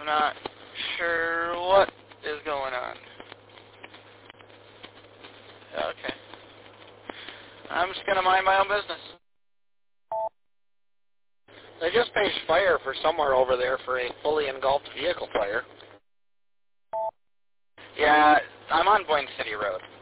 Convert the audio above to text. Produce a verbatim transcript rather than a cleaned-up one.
I'm not sure what is going on. Okay. I'm just going to mind my own business. They just paged fire for somewhere over there for a fully engulfed vehicle fire. Yeah, I'm on Boyne City Road.